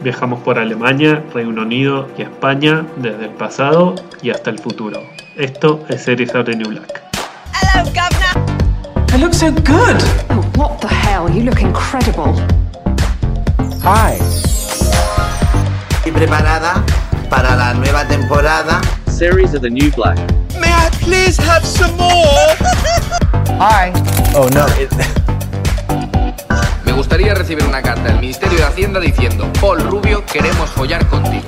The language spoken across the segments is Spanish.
Viajamos por Alemania, Reino Unido y España desde el pasado y hasta el futuro. Esto es Series Are the New Black. Hello, Governor. I look so good. Oh, what the hell? You look incredible. Hi. ¿Y preparada para la nueva temporada? Series Are the New Black. May I please have some more? Hi. Oh no. Me gustaría recibir una carta del Ministerio de Hacienda diciendo: Paul Rubio, queremos follar contigo.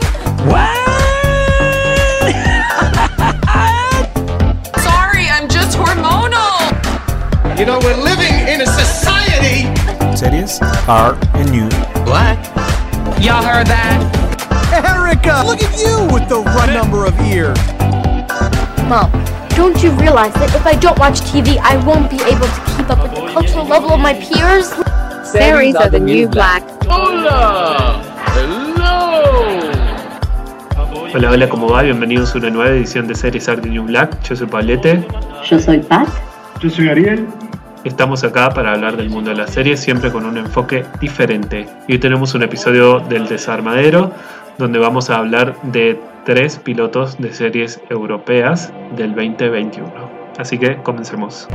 Sorry, I'm just hormonal. You know, we're living in a society. Series Are the New Black. Y'all heard that? Erica, look at you with the right number of ears. Mom, don't you realize that if I don't watch TV, I won't be able to keep up with the cultural level of my peers? Series Are the New Black. Hola. Hello. Hola, hola, ¿cómo va? Bienvenidos a una nueva edición de Series Are the New Black. Yo soy Pablete. Yo soy Pat. Yo soy Ariel. Estamos acá para hablar del mundo de las series, siempre con un enfoque diferente. Y hoy tenemos un episodio del Desarmadero, donde vamos a hablar de 3 pilotos de series europeas del 2021. Así que comencemos.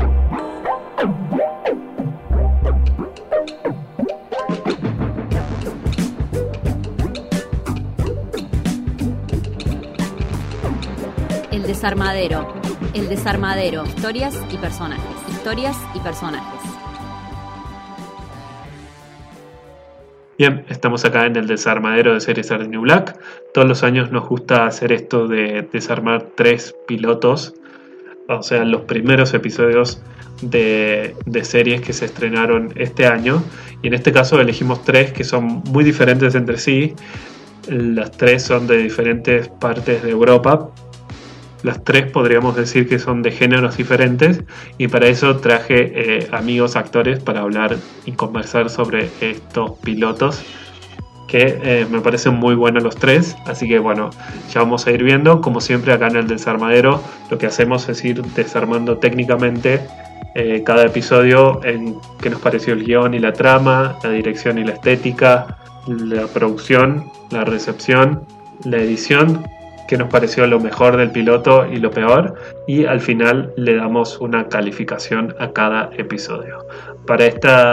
El Desarmadero. El Desarmadero. Historias y personajes. Historias y personajes. Bien, estamos acá en el Desarmadero de Series Are the New Black. Todos los años nos gusta hacer esto de desarmar 3 pilotos, o sea, los primeros episodios de series que se estrenaron este año. Y en este caso elegimos 3 que son muy diferentes entre sí. Las 3 son de diferentes partes de Europa. Las 3 podríamos decir que son de géneros diferentes, y para eso traje amigos actores para hablar y conversar sobre estos pilotos que me parecen muy buenos los 3. Así que bueno, ya vamos a ir viendo. Como siempre acá en el Desarmadero lo que hacemos es ir desarmando técnicamente cada episodio en qué nos pareció el guión y la trama, la dirección y la estética, la producción, la recepción, la edición, qué nos pareció lo mejor del piloto y lo peor, y al final le damos una calificación a cada episodio. Para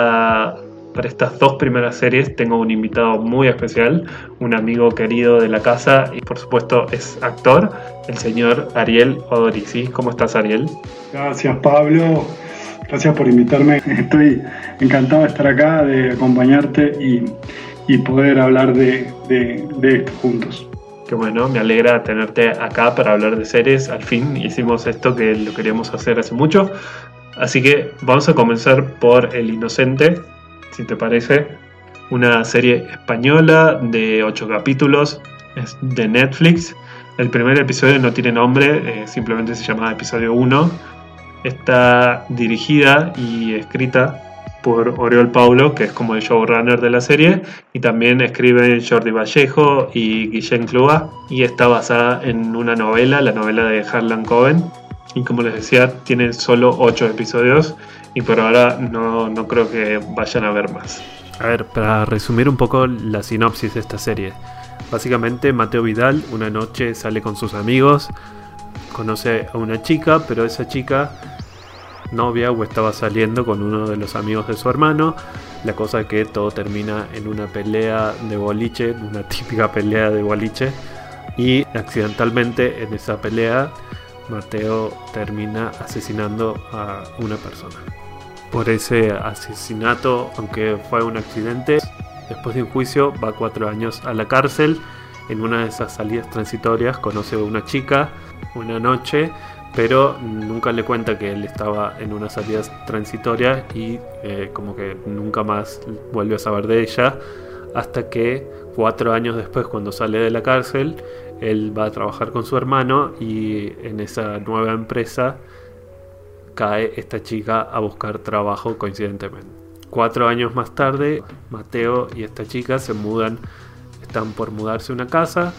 estas 2 primeras series tengo un invitado muy especial, un amigo querido de la casa y por supuesto es actor, el señor Ariel Odorici. ¿Cómo estás, Ariel? Gracias, Pablo. Gracias por invitarme. Estoy encantado de estar acá, de acompañarte y poder hablar de esto juntos. Qué bueno, me alegra tenerte acá para hablar de series. Al fin hicimos esto que lo queríamos hacer hace mucho. Así que vamos a comenzar por El Inocente, si te parece. Una serie española de 8 capítulos, es de Netflix. El primer episodio no tiene nombre, simplemente se llama episodio 1. Está dirigida y escrita por Oriol Paulo, que es como el showrunner de la serie, y también escriben Jordi Vallejo y Guillem Clua, y está basada en una novela, la novela de Harlan Coben, y como les decía, tiene solo 8 episodios, y por ahora no creo que vayan a ver más. A ver, para resumir un poco la sinopsis de esta serie. Básicamente, Mateo Vidal una noche sale con sus amigos, conoce a una chica, pero esa chica novia o estaba saliendo con uno de los amigos de su hermano. La cosa es que todo termina en una pelea de boliche, una típica pelea de boliche, y accidentalmente en esa pelea Mateo termina asesinando a una persona. Por ese asesinato, aunque fue un accidente, después de un juicio va 4 años a la cárcel. En una de esas salidas transitorias conoce a una chica una noche, pero nunca le cuenta que él estaba en una salida transitoria y como que nunca más vuelve a saber de ella, hasta que 4 años después, cuando sale de la cárcel, él va a trabajar con su hermano y en esa nueva empresa cae esta chica a buscar trabajo coincidentemente. 4 años más tarde, Mateo y esta chica están por mudarse a una casa,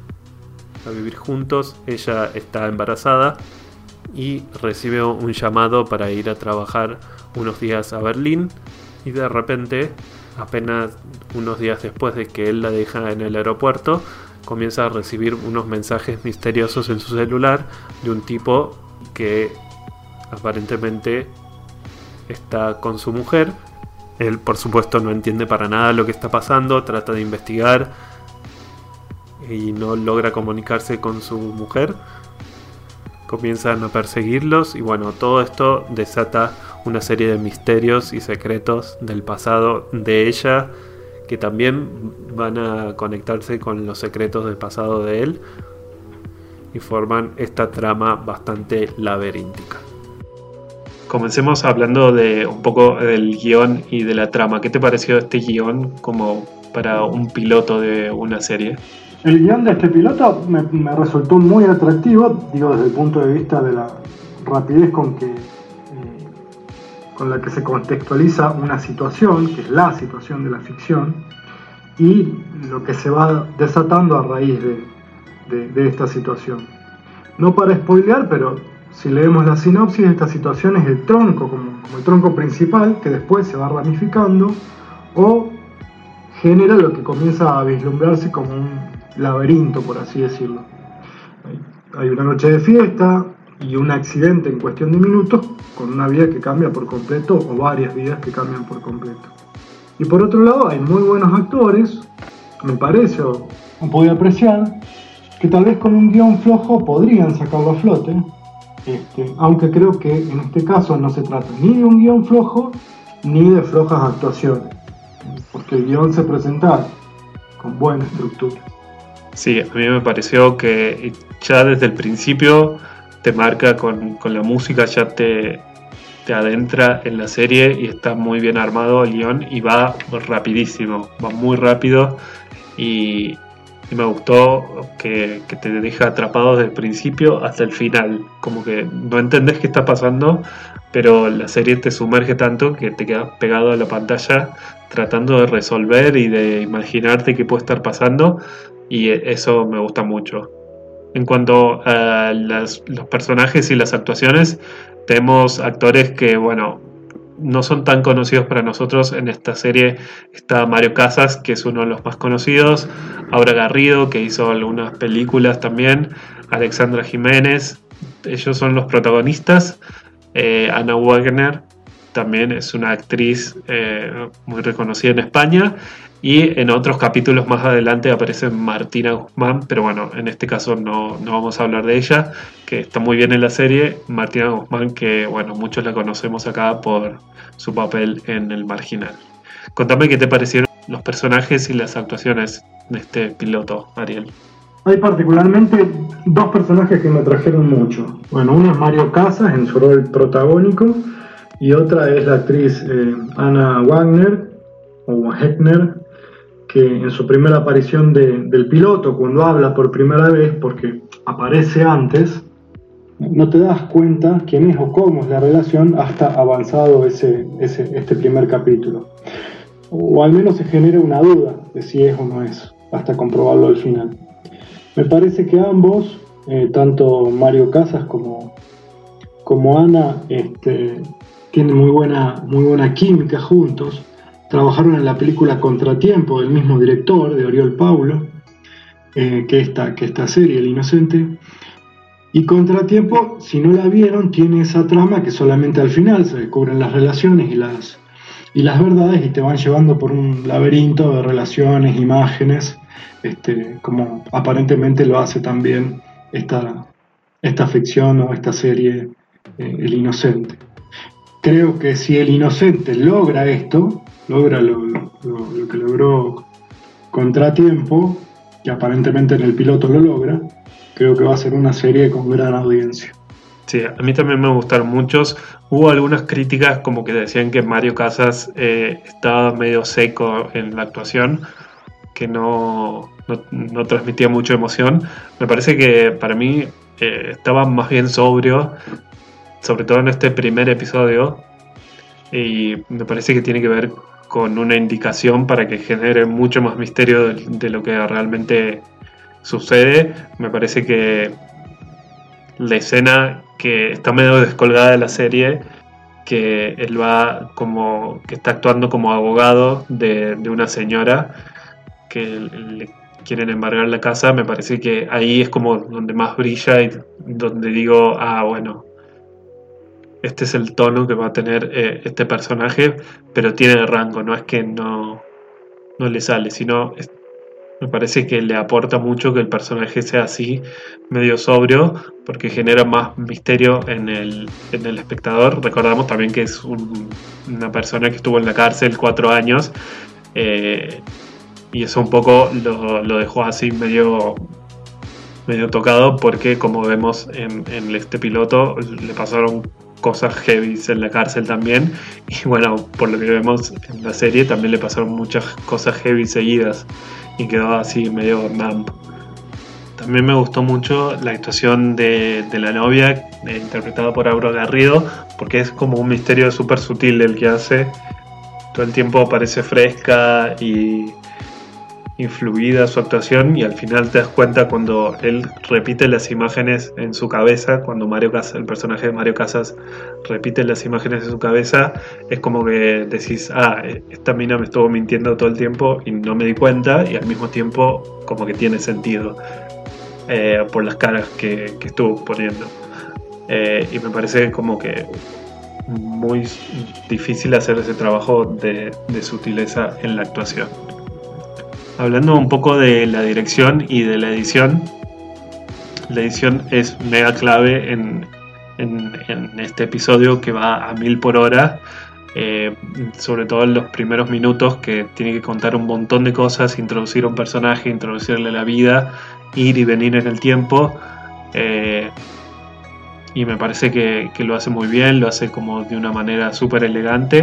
a vivir juntos. Ella está embarazada y recibe un llamado para ir a trabajar unos días a Berlín, y de repente apenas unos días después de que él la deja en el aeropuerto, comienza a recibir unos mensajes misteriosos en su celular de un tipo que aparentemente está con su mujer. Él, por supuesto, no entiende para nada lo que está pasando, trata de investigar y no logra comunicarse con su mujer. Comienzan a perseguirlos y bueno, todo esto desata una serie de misterios y secretos del pasado de ella, que también van a conectarse con los secretos del pasado de él y forman esta trama bastante laberíntica. Comencemos hablando de un poco del guión y de la trama. ¿Qué te pareció este guión como para un piloto de una serie? El guión de este piloto me resultó muy atractivo, digo, desde el punto de vista de la rapidez con la que se contextualiza una situación, que es la situación de la ficción, y lo que se va desatando a raíz de esta situación. No para spoilear, pero si leemos la sinopsis, esta situación es el tronco, como el tronco principal, que después se va ramificando o genera lo que comienza a vislumbrarse como un laberinto, por así decirlo. Hay una noche de fiesta y un accidente en cuestión de minutos con una vida que cambia por completo o varias vidas que cambian por completo. Y por otro lado hay muy buenos actores, me parece, o pude apreciar, que tal vez con un guión flojo podrían sacarlo a flote, aunque creo que en este caso no se trata ni de un guión flojo ni de flojas actuaciones, porque el guión se presenta con buena estructura. Sí, a mí me pareció que ya desde el principio te marca con la música, ya te adentra en la serie y está muy bien armado el guión y va rapidísimo, va muy rápido y me gustó que te deja atrapado desde el principio hasta el final, como que no entendés qué está pasando, pero la serie te sumerge tanto que te quedas pegado a la pantalla tratando de resolver y de imaginarte qué puede estar pasando, y eso me gusta mucho. En cuanto a los personajes y las actuaciones, tenemos actores que, bueno, no son tan conocidos para nosotros. En esta serie está Mario Casas, que es uno de los más conocidos, Aura Garrido, que hizo algunas películas también, Alexandra Jiménez, ellos son los protagonistas. Ana Wagner también es una actriz muy reconocida en España, y en otros capítulos más adelante aparece Martina Guzmán, pero bueno, en este caso no vamos a hablar de ella, que está muy bien en la serie. Martina Guzmán, que bueno, muchos la conocemos acá por su papel en El Marginal. Contame qué te parecieron los personajes y las actuaciones de este piloto, Ariel. Hay particularmente dos personajes que me trajeron mucho. Bueno, uno es Mario Casas en su rol protagónico, y otra es la actriz Ana Wagner, o Wagner, que en su primera aparición del piloto, cuando habla por primera vez, porque aparece antes, no te das cuenta quién es o cómo es la relación hasta avanzado este primer capítulo. O al menos se genera una duda de si es o no es, hasta comprobarlo al final. Me parece que ambos, tanto Mario Casas como Ana, tienen muy buena química juntos. Trabajaron en la película Contratiempo del mismo director, de Oriol Paulo, que esta serie, El Inocente. Y Contratiempo, si no la vieron, tiene esa trama que solamente al final se descubren las relaciones y las verdades, y te van llevando por un laberinto de relaciones, imágenes, como aparentemente lo hace también esta ficción o esta serie, El Inocente. Creo que si El Inocente logra esto, logra lo que logró Contratiempo, que aparentemente en el piloto lo logra, creo que va a ser una serie con gran audiencia. Sí, a mí también me gustaron muchos. Hubo algunas críticas como que decían que Mario Casas estaba medio seco en la actuación, que no transmitía mucha emoción. Me parece que para mí estaba más bien sobrio, sobre todo en este primer episodio, y me parece que tiene que ver con una indicación para que genere mucho más misterio de lo que realmente sucede. Me parece que la escena que está medio descolgada de la serie, que él va como que está actuando como abogado de una señora que le quieren embargar la casa. Me parece que ahí es como donde más brilla y donde digo, bueno, este es el tono que va a tener este personaje, pero tiene rango, no es que no le sale, sino me parece que le aporta mucho que el personaje sea así, medio sobrio, porque genera más misterio en el espectador. Recordamos también que es una persona que estuvo en la cárcel 4 años, y eso un poco lo dejó así medio tocado, porque como vemos en este piloto le pasaron cosas heavy en la cárcel también, y bueno, por lo que vemos en la serie también le pasaron muchas cosas heavy seguidas y quedó así medio numb. También me gustó mucho la actuación de la novia, interpretada por Aura Garrido, porque es como un misterio súper sutil el que hace. Todo el tiempo parece fresca y fluida su actuación, y al final te das cuenta cuando él repite las imágenes en su cabeza, cuando el personaje de Mario Casas repite las imágenes en su cabeza, es como que decís, esta mina me estuvo mintiendo todo el tiempo y no me di cuenta, y al mismo tiempo como que tiene sentido por las caras que estuvo poniendo, y me parece como que muy difícil hacer ese trabajo de sutileza en la actuación. Hablando un poco de la dirección y de la edición es mega clave en este episodio, que va a 1000 por hora, sobre todo en los primeros minutos, que tiene que contar un montón de cosas, introducir a un personaje, introducirle la vida, ir y venir en el tiempo, y me parece que lo hace muy bien, lo hace como de una manera súper elegante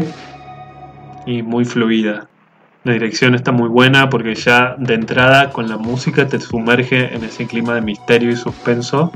y muy fluida. La dirección está muy buena porque ya de entrada con la música te sumerge en ese clima de misterio y suspenso,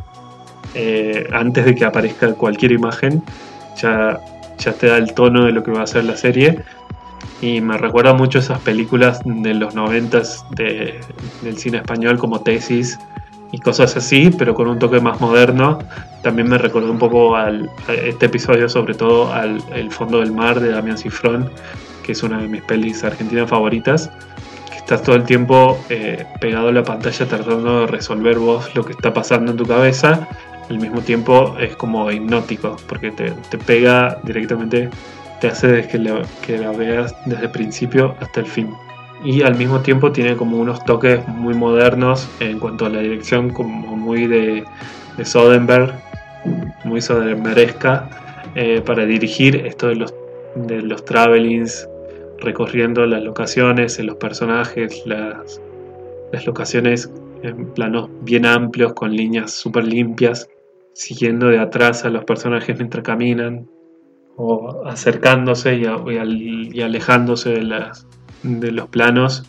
antes de que aparezca cualquier imagen. Ya te da el tono de lo que va a ser la serie, y me recuerda mucho esas películas de los 90s del cine español, como Tesis y cosas así, pero con un toque más moderno. También me recordó un poco a este episodio, sobre todo al El fondo del mar de Damián Cifrón, que es una de mis pelis argentinas favoritas, que estás todo el tiempo pegado a la pantalla tratando de resolver vos lo que está pasando en tu cabeza. Al mismo tiempo es como hipnótico, porque te pega directamente, te hace que la veas desde el principio hasta el fin. Y al mismo tiempo tiene como unos toques muy modernos en cuanto a la dirección, como muy de Soderbergh, muy soderberghesca, para dirigir esto de los travelings, recorriendo las locaciones, los personajes, las locaciones en planos bien amplios, con líneas súper limpias, siguiendo de atrás a los personajes mientras caminan, o acercándose y alejándose de los planos,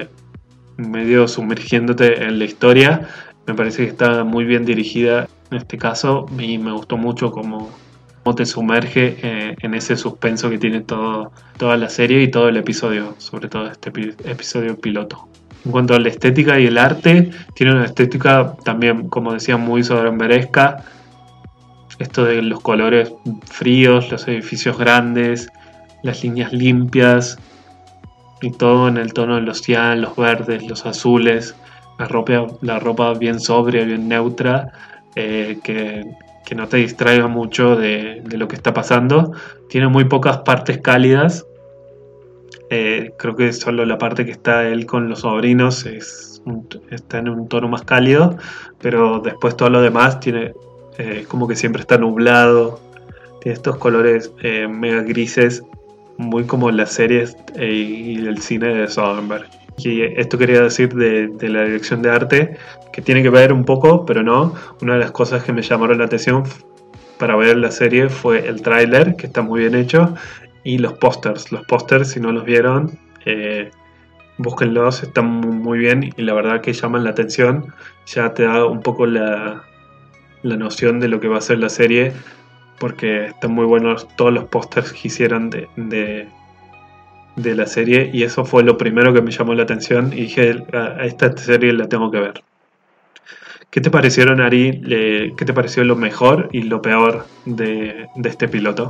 medio sumergiéndote en la historia. Me parece que está muy bien dirigida en este caso, y me gustó mucho cómo te sumerge en ese suspenso que tiene toda la serie y todo el episodio, sobre todo este episodio piloto. En cuanto a la estética y el arte, tiene una estética también, como decía, muy soderberghesca. Esto de los colores fríos, los edificios grandes, las líneas limpias, y todo en el tono de los cian, los verdes, los azules, la ropa bien sobria, bien neutra, que no te distraiga mucho de lo que está pasando. Tiene muy pocas partes cálidas. Creo que solo la parte que está él con los sobrinos está en un tono más cálido, pero después todo lo demás tiene como que siempre está nublado. Tiene estos colores mega grises, muy como las series y el cine de Soderbergh. Y esto quería decir de la dirección de arte, que tiene que ver un poco, pero no. Una de las cosas que me llamaron la atención para ver la serie fue el tráiler, que está muy bien hecho, y los pósters. Los pósters, si no los vieron, búsquenlos, están muy bien, y la verdad que llaman la atención. Ya te da un poco la noción de lo que va a ser la serie, porque están muy buenos todos los pósters que hicieron de la serie, y eso fue lo primero que me llamó la atención, y dije, a esta serie la tengo que ver. ¿Qué te parecieron, Ari? ¿Qué te pareció lo mejor y lo peor de este piloto?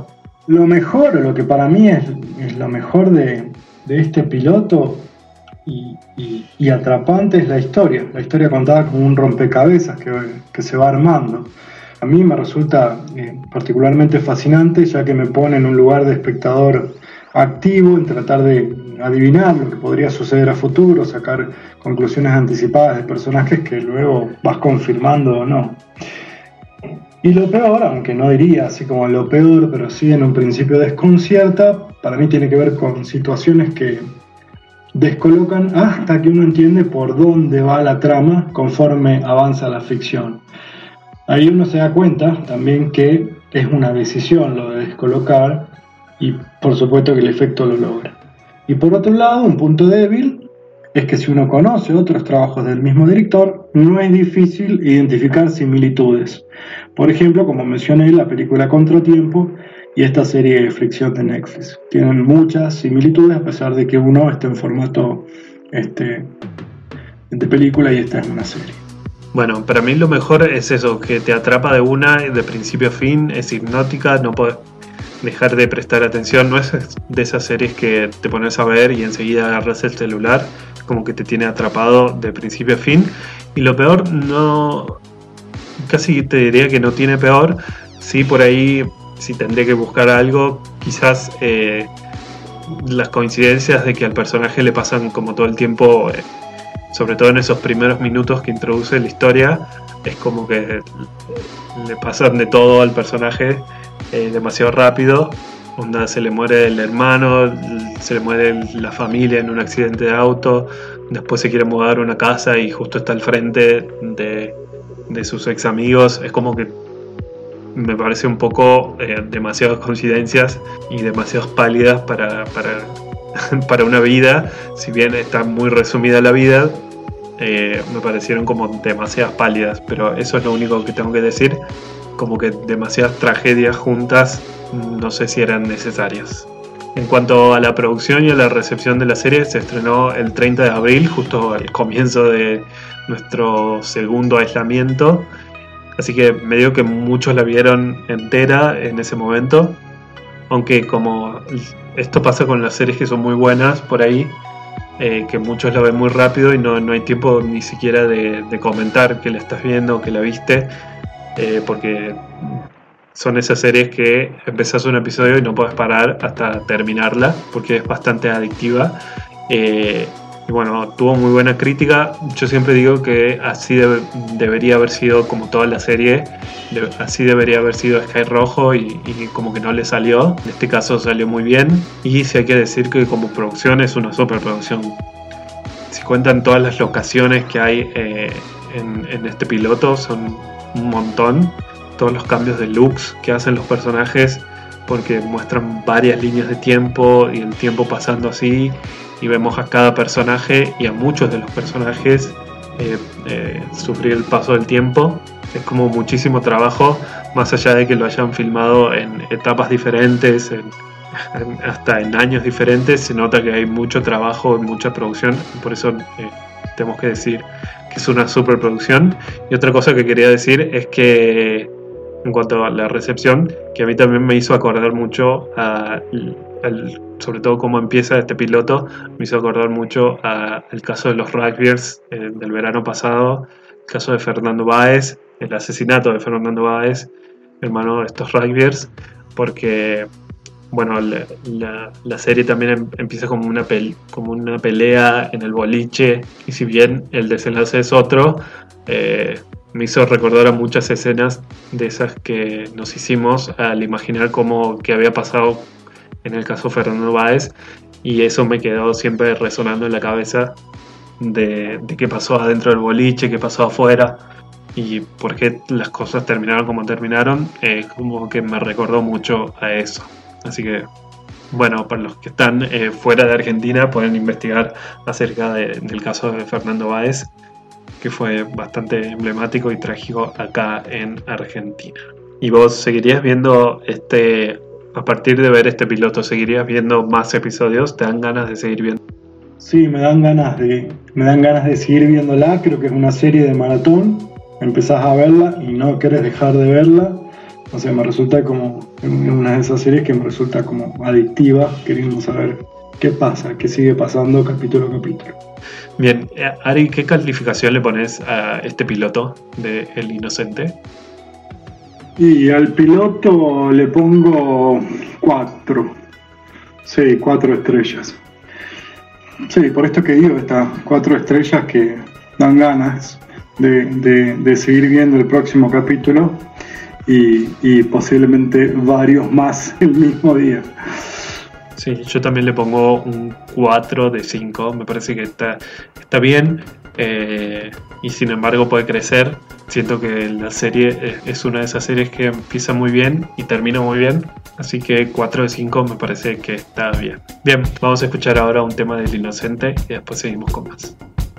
Lo mejor, o lo que para mí es lo mejor de este piloto y atrapante es la historia contada como un rompecabezas que se va armando. A mí me resulta particularmente fascinante, ya que me pone en un lugar de espectador activo en tratar de adivinar lo que podría suceder a futuro, sacar conclusiones anticipadas de personajes que luego vas confirmando o no. Y lo peor, aunque no diría así como lo peor, pero sí en un principio desconcierta, para mí tiene que ver con situaciones que descolocan hasta que uno entiende por dónde va la trama conforme avanza la ficción. Ahí uno se da cuenta también que es una decisión lo de descolocar y por supuesto que el efecto lo logra. Y por otro lado, un punto débil es que si uno conoce otros trabajos del mismo director, no es difícil identificar similitudes. Por ejemplo, como mencioné, la película Contratiempo y esta serie de Fricción de Netflix. Tienen muchas similitudes a pesar de que uno está en formato de película y esta es una serie. Bueno, para mí lo mejor es eso, que te atrapa de una, de principio a fin, es hipnótica, no puedes dejar de prestar atención, no es de esas series que te pones a ver y enseguida agarras el celular, como que te tiene atrapado de principio a fin. Y lo peor, no, casi te diría que no tiene peor, sí por ahí, si tendría que buscar algo, quizás las coincidencias de que al personaje le pasan como todo el tiempo, sobre todo en esos primeros minutos que introduce la historia, es como que le pasan de todo al personaje demasiado rápido. Onda, se le muere el hermano, se le muere la familia en un accidente de auto, después se quiere mudar a una casa y justo está al frente de sus ex amigos. Es como que me parece un poco demasiadas coincidencias y demasiadas pálidas para una vida. Si bien está muy resumida la vida, me parecieron como demasiadas pálidas, pero eso es lo único que tengo que decir. Como que demasiadas tragedias juntas, no sé si eran necesarias. En cuanto a la producción y a la recepción de la serie, se estrenó el 30 de abril, justo al comienzo de nuestro segundo aislamiento. Así que me digo que muchos la vieron entera en ese momento. Aunque como esto pasa con las series que son muy buenas por ahí, que muchos la ven muy rápido y no hay tiempo ni siquiera de comentar que la estás viendo o que la viste. Porque son esas series que empezás un episodio y no puedes parar hasta terminarla, porque es bastante adictiva. Y bueno, tuvo muy buena crítica. Yo siempre digo que así debería haber sido como toda la serie, así debería haber sido Sky Rojo y como que no le salió. En este caso salió muy bien y sí hay que decir que como producción es una superproducción. Si cuentan todas las locaciones que hay en este piloto, son un montón. Todos los cambios de looks que hacen los personajes, porque muestran varias líneas de tiempo y el tiempo pasando así, y vemos a cada personaje y a muchos de los personajes sufrir el paso del tiempo. Es como muchísimo trabajo, más allá de que lo hayan filmado en etapas diferentes, hasta en años diferentes. Se nota que hay mucho trabajo y mucha producción, por eso tenemos que decir que es una superproducción. Y otra cosa que quería decir es que en cuanto a la recepción, que a mí también me hizo acordar mucho sobre todo cómo empieza este piloto, me hizo acordar mucho al caso de los rugbyers del verano pasado, el caso de Fernando Báez, el asesinato de Fernando Báez, hermano de estos rugbyers, porque bueno, la serie también empieza como una pelea en el boliche, y si bien el desenlace es otro, me hizo recordar a muchas escenas de esas que nos hicimos al imaginar qué había pasado en el caso Fernando Báez, y eso me quedó siempre resonando en la cabeza de qué pasó adentro del boliche, qué pasó afuera y por qué las cosas terminaron como terminaron. Como que me recordó mucho a eso. Así que, bueno, para los que están fuera de Argentina pueden investigar acerca del caso de Fernando Báez, que fue bastante emblemático y trágico acá en Argentina. ¿Y vos seguirías viendo a partir de ver este piloto, seguirías viendo más episodios? ¿Te dan ganas de seguir viendo? Sí, me dan ganas de seguir viéndola. Creo que es una serie de maratón. Empezás a verla y no querés dejar de verla. O sea, me resulta como una de esas series que me resulta como adictiva, queriendo saber qué pasa, qué sigue pasando capítulo a capítulo. Bien, Ari, ¿qué calificación le pones a este piloto de El Inocente? Y al piloto le pongo 4. Sí, 4 estrellas. Sí, por esto que digo, estas 4 estrellas que dan ganas de seguir viendo el próximo capítulo y posiblemente varios más el mismo día. Sí, yo también le pongo un 4 de 5, me parece que está bien, y sin embargo puede crecer. Siento que la serie es una de esas series que empieza muy bien y termina muy bien, así que 4 de 5 me parece que está bien. Bien, vamos a escuchar ahora un tema del Inocente y después seguimos con más.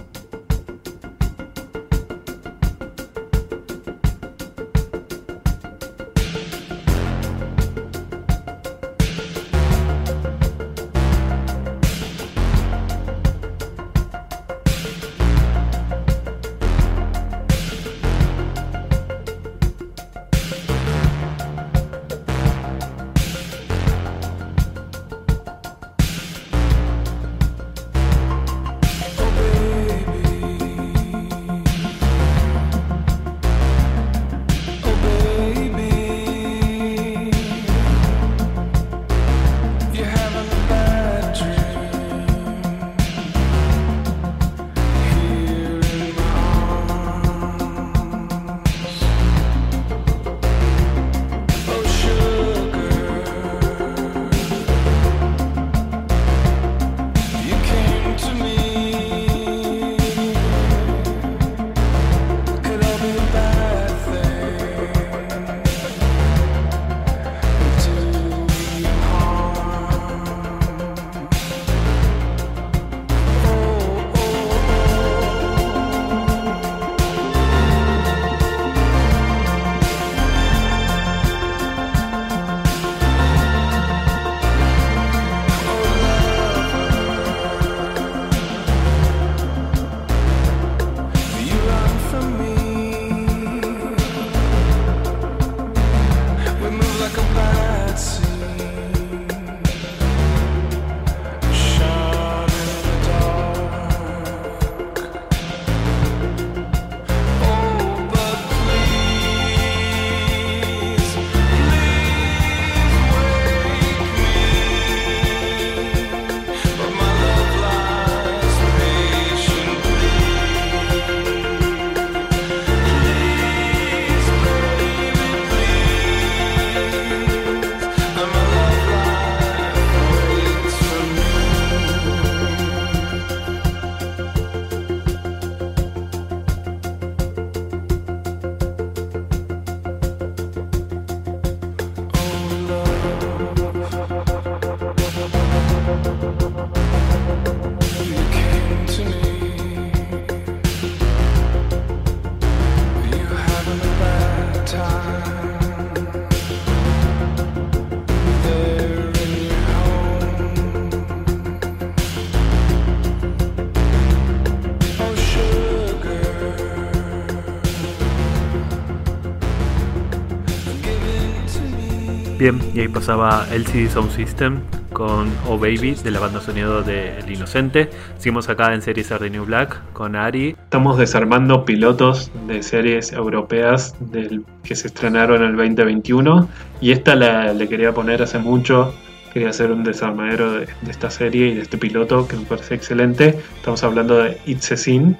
Bien, y ahí pasaba LCD Sound System con Oh Baby de la banda sonido de El Inocente. Seguimos acá en Series Are the New Black con Ari. Estamos desarmando pilotos de series europeas que se estrenaron en el 2021 y esta le quería poner hace mucho. Quería hacer un desarmadero de esta serie y de este piloto que me parece excelente. Estamos hablando de It's a Sin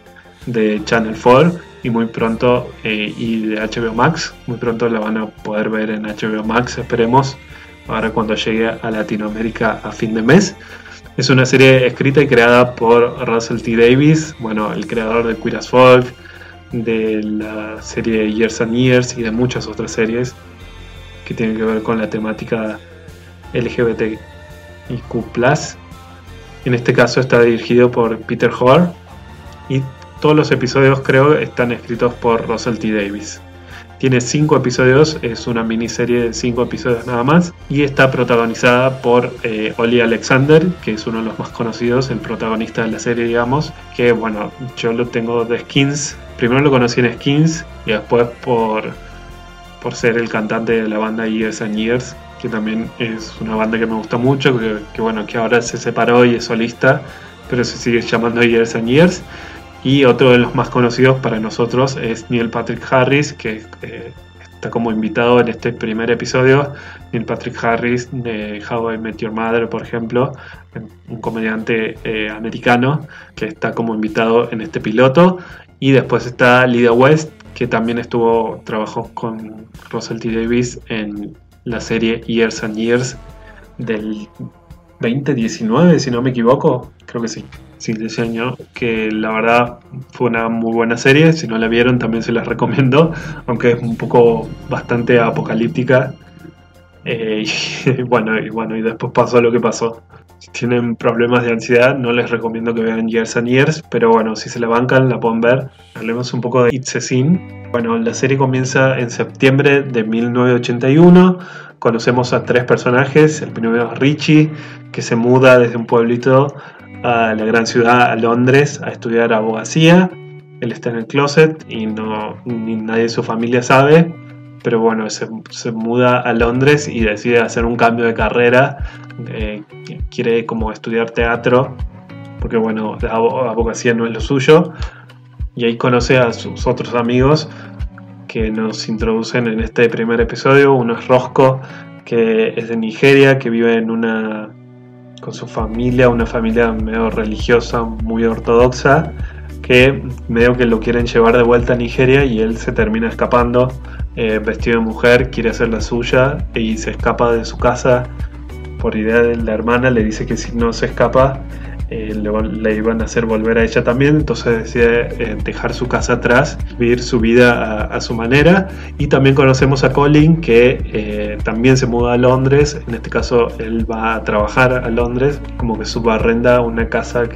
de Channel 4 y muy pronto y de HBO Max. Muy pronto la van a poder ver en HBO Max, esperemos, ahora cuando llegue a Latinoamérica a fin de mes. Es una serie escrita y creada por Russell T. Davies, bueno, el creador de Queer as Folk, de la serie Years and Years y de muchas otras series que tienen que ver con la temática LGBTIQ+. En este caso está dirigido por Peter Hoare y todos los episodios creo están escritos por Russell T. Davies. Tiene 5 episodios, es una miniserie de 5 episodios nada más y está protagonizada por Ollie Alexander, que es uno de los más conocidos, el protagonista de la serie, digamos, que bueno, yo lo tengo de Skins, primero lo conocí en Skins y después por por ser el cantante de la banda Years and Years, que también es una banda que me gusta mucho, que bueno, que ahora se separó y es solista, pero se sigue llamando Years and Years. Y otro de los más conocidos para nosotros es Neil Patrick Harris, que está como invitado en este primer episodio. Neil Patrick Harris de How I Met Your Mother, por ejemplo, un comediante americano que está como invitado en este piloto. Y después está Lydia West, que también trabajó con Russell T. Davies en la serie Years and Years del 2019, si no me equivoco, creo que sí. Sí, de ese año, que la verdad fue una muy buena serie. Si no la vieron también se las recomiendo, aunque es un poco bastante apocalíptica. Y después pasó lo que pasó. Si tienen problemas de ansiedad no les recomiendo que vean Years and Years, pero bueno, si se la bancan la pueden ver. Hablemos un poco de It's a Sin. Bueno, la serie comienza en septiembre de 1981. Conocemos a 3 personajes. El primero es Richie, que se muda desde un pueblito a la gran ciudad, a Londres, a estudiar abogacía. Él está en el closet y ni nadie de su familia sabe, pero bueno, se muda a Londres y decide hacer un cambio de carrera. Quiere como estudiar teatro, porque bueno, la abogacía no es lo suyo. Y ahí conoce a sus otros amigos que nos introducen en este primer episodio. Uno es Roscoe, que es de Nigeria, que vive con su familia, una familia medio religiosa, muy ortodoxa, que medio que lo quieren llevar de vuelta a Nigeria y él se termina escapando, vestido de mujer, quiere hacer la suya y se escapa de su casa. Por idea de la hermana le dice que si no se escapa le iban a hacer volver a ella también, entonces decide dejar su casa atrás, vivir su vida a su manera. Y también conocemos a Colin, que también se muda a Londres. En este caso él va a trabajar a Londres, como que subarrenda una casa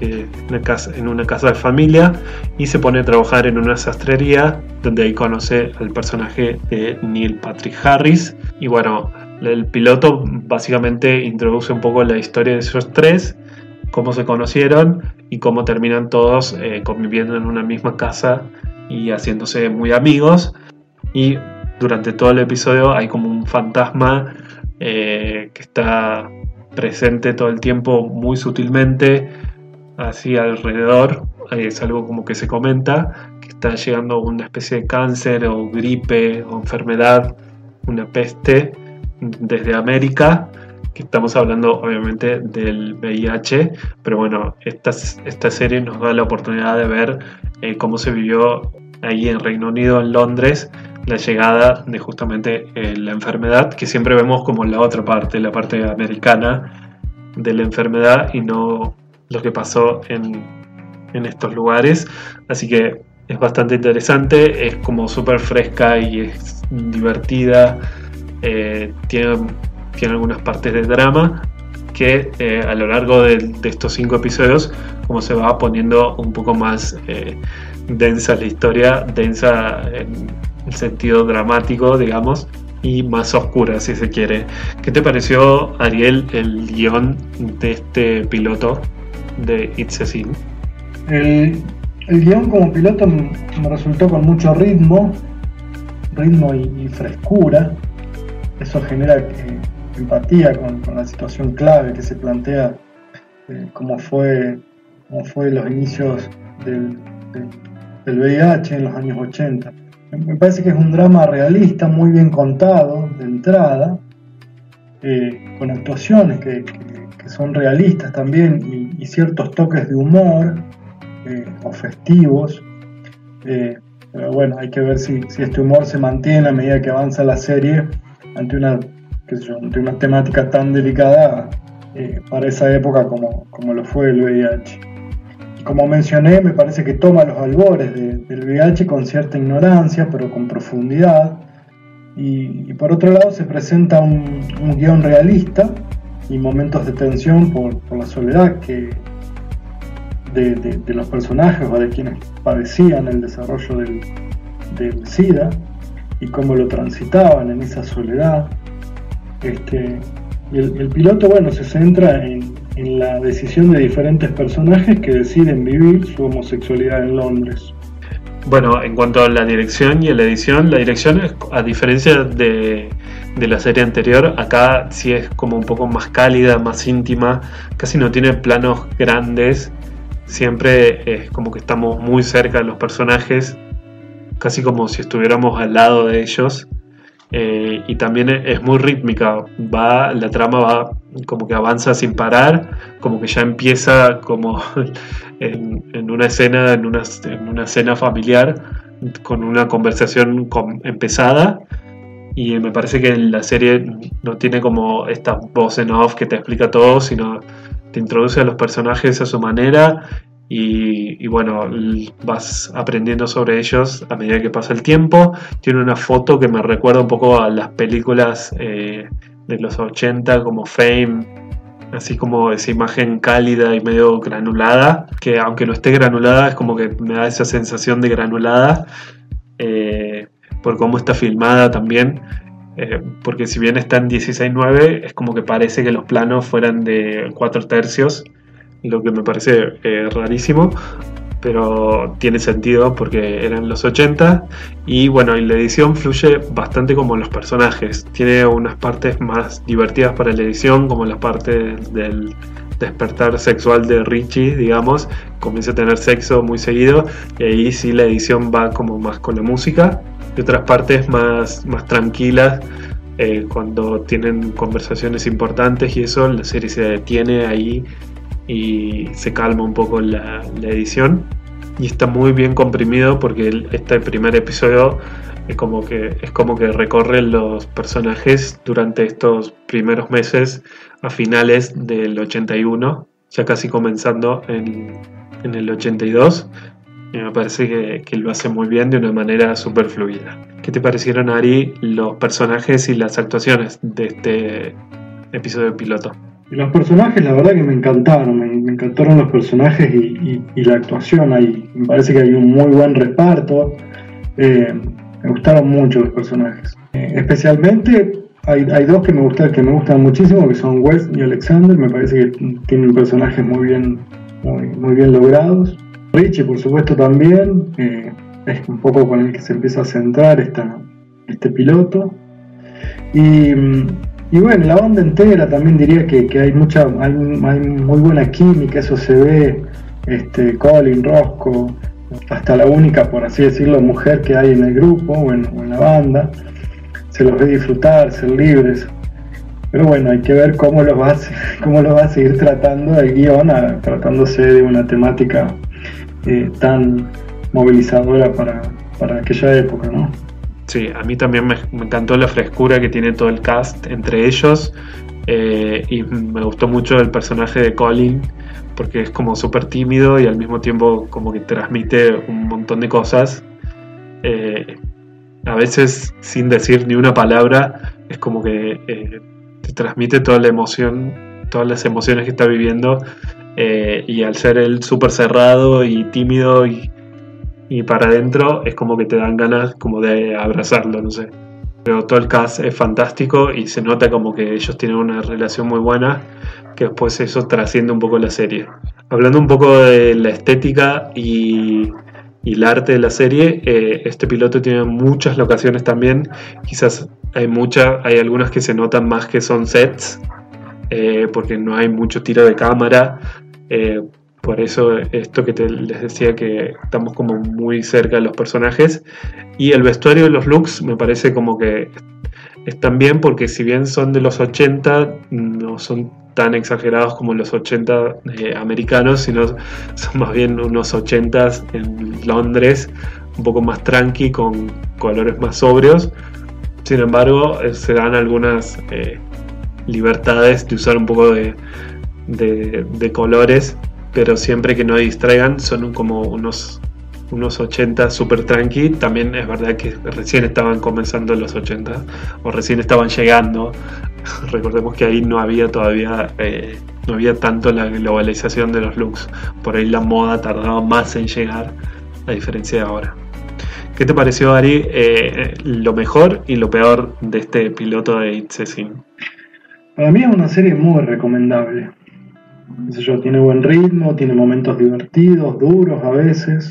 en una casa de familia, y se pone a trabajar en una sastrería, donde ahí conoce al personaje de Neil Patrick Harris. Y bueno, el piloto básicamente introduce un poco la historia de esos 3, cómo se conocieron y cómo terminan todos conviviendo en una misma casa y haciéndose muy amigos. Y durante todo el episodio hay como un fantasma que está presente todo el tiempo, muy sutilmente, así alrededor. Es algo como que se comenta, que está llegando una especie de cáncer o gripe o enfermedad, una peste desde América. Estamos hablando obviamente del VIH, pero bueno, esta serie nos da la oportunidad de ver cómo se vivió ahí en Reino Unido, en Londres, la llegada de justamente la enfermedad, que siempre vemos como la otra parte, la parte americana de la enfermedad y no lo que pasó en estos lugares. Así que es bastante interesante, es como súper fresca y es divertida, tiene algunas partes de drama que a lo largo de estos 5 episodios, como se va poniendo un poco más densa la historia, densa en el sentido dramático, digamos, y más oscura, si se quiere. ¿Qué te pareció, Ariel, el guión de este piloto de It's a Sin? El guión como piloto me resultó con mucho ritmo y frescura. Eso genera empatía con la situación clave que se plantea, cómo fue los inicios del VIH en los años 80. Me parece que es un drama realista, muy bien contado de entrada, con actuaciones que son realistas también y ciertos toques de humor o festivos. Pero bueno, hay que ver si este humor se mantiene a medida que avanza la serie ante una temática tan delicada para esa época como lo fue el VIH. Y como mencioné, me parece que toma los albores del VIH con cierta ignorancia, pero con profundidad. Y por otro lado se presenta un guión realista y momentos de tensión por la soledad de los personajes o de quienes padecían el desarrollo del SIDA y cómo lo transitaban en esa soledad. Y el piloto, bueno, se centra en la decisión de diferentes personajes que deciden vivir su homosexualidad en Londres. Bueno, en cuanto a la dirección y a la edición es, a diferencia de la serie anterior, acá sí es como un poco más cálida, más íntima, casi no tiene planos grandes, siempre es como que estamos muy cerca de los personajes, casi como si estuviéramos al lado de ellos. Y también es muy rítmica, la trama va como que avanza sin parar, como que ya empieza como en una escena, en una cena familiar, con una conversación empezada, y me parece que la serie no tiene como esta voz en off que te explica todo, sino te introduce a los personajes a su manera. Y bueno, vas aprendiendo sobre ellos a medida que pasa el tiempo. Tiene una foto que me recuerda un poco a las películas de los 80 como Fame, así como esa imagen cálida y medio granulada, que aunque no esté granulada es como que me da esa sensación de granulada por cómo está filmada también, porque si bien está en 16:9 es como que parece que los planos fueran de 4/3, lo que me parece rarísimo, pero tiene sentido porque eran los 80. Y bueno, y la edición fluye bastante como los personajes, tiene unas partes más divertidas para la edición, como la parte del despertar sexual de Richie, digamos, comienza a tener sexo muy seguido, y ahí sí la edición va como más con la música, y otras partes más tranquilas, cuando tienen conversaciones importantes y eso, la serie se detiene ahí y se calma un poco la edición, y está muy bien comprimido porque este primer episodio es como que recorre los personajes durante estos primeros meses a finales del 81, ya casi comenzando en el 82, y me parece que lo hace muy bien de una manera súper fluida. ¿Qué te parecieron, Ari, los personajes y las actuaciones de este episodio piloto? Los personajes, la verdad que me encantaron, me encantaron los personajes y la actuación. Me parece que hay un muy buen reparto, me gustaron mucho los personajes. Especialmente hay dos que me gustan muchísimo, que son Wes y Alexander. Me parece que tienen personajes muy bien logrados. Richie, por supuesto, también es un poco con el que se empieza a centrar este piloto. Y bueno, la banda entera también diría que hay muy buena química, eso se ve. Colin, Roscoe, hasta la única, por así decirlo, mujer que hay en el grupo o en la banda, se los ve disfrutar, ser libres. Pero bueno, hay que ver cómo los va a seguir tratando el guión, tratándose de una temática tan movilizadora para aquella época, ¿no? Sí, a mí también me encantó la frescura que tiene todo el cast entre ellos, y me gustó mucho el personaje de Colin, porque es como súper tímido y al mismo tiempo como que transmite un montón de cosas, a veces sin decir ni una palabra, es como que te transmite toda la emoción, todas las emociones que está viviendo, y al ser él súper cerrado y tímido y para adentro, es como que te dan ganas como de abrazarlo, no sé. Pero todo el cast es fantástico y se nota como que ellos tienen una relación muy buena, que después eso trasciende un poco la serie. Hablando un poco de la estética y el arte de la serie, este piloto tiene muchas locaciones también. Quizás hay algunas que se notan más que son sets, porque no hay mucho tiro de cámara. Por eso esto que les decía, que estamos como muy cerca de los personajes. Y el vestuario de los looks me parece como que están bien, porque si bien son de los 80, no son tan exagerados como los 80 americanos, sino son más bien unos 80s en Londres, un poco más tranqui, con colores más sobrios. Sin embargo, se dan algunas libertades de usar un poco de colores, pero siempre que no distraigan. Son como unos 80 super tranqui. También es verdad que recién estaban comenzando los 80, o recién estaban llegando. Recordemos que ahí no había todavía no había tanto la globalización de los looks, por ahí la moda tardaba más en llegar, a diferencia de ahora. ¿Qué te pareció, Ari, lo mejor y lo peor de este piloto de It's a Sin? Para mí es una serie muy recomendable. Tiene buen ritmo, tiene momentos divertidos, duros a veces,